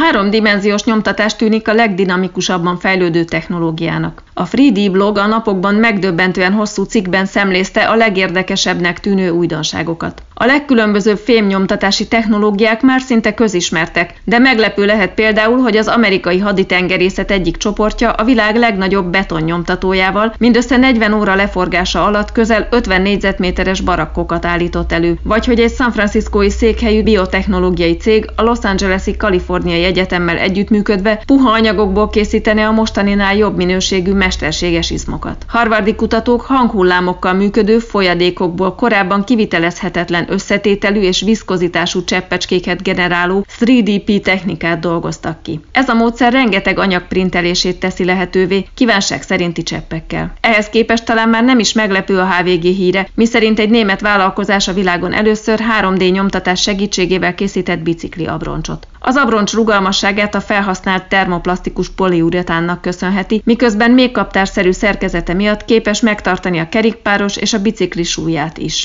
3D-dimenziós nyomtatás tűnik a legdinamikusabban fejlődő technológiának. A FreeD blog a napokban megdöbbentően hosszú cikkben szemlézte a legérdekesebbnek tűnő újdonságokat. A legkülönbözőbb fémnyomtatási technológiák már szinte közismertek, de meglepő lehet például, hogy az amerikai haditengerészet egyik csoportja a világ legnagyobb betonnyomtatójával mindössze 40 óra leforgása alatt közel 50 négyzetméteres barakkokat állított elő, vagy hogy egy San Franciscói székhelyű biotechnológiai cég a Los Angeles-i Kaliforniai Egyetemmel együttműködve puha anyagokból készítene a mostaninál jobb minőségű mesterséges izmokat. Harvardi kutatók hanghullámokkal működő folyadékokból korábban kivitelezhetetlen összetételű és viszkozitású cseppecskéket generáló 3DP technikát dolgoztak ki. Ez a módszer rengeteg anyag printelését teszi lehetővé kívánság szerinti cseppekkel. Ehhez képest talán már nem is meglepő a HVG híre, miszerint egy német vállalkozás a világon először 3D nyomtatás segítségével készített bicikli abroncsot. Az abroncs rugalmasságát a felhasznált termoplasztikus poliuretánnak köszönheti, miközben még kaptárszerű szerkezete miatt képes megtartani a kerékpáros és a bicikli súlyát is.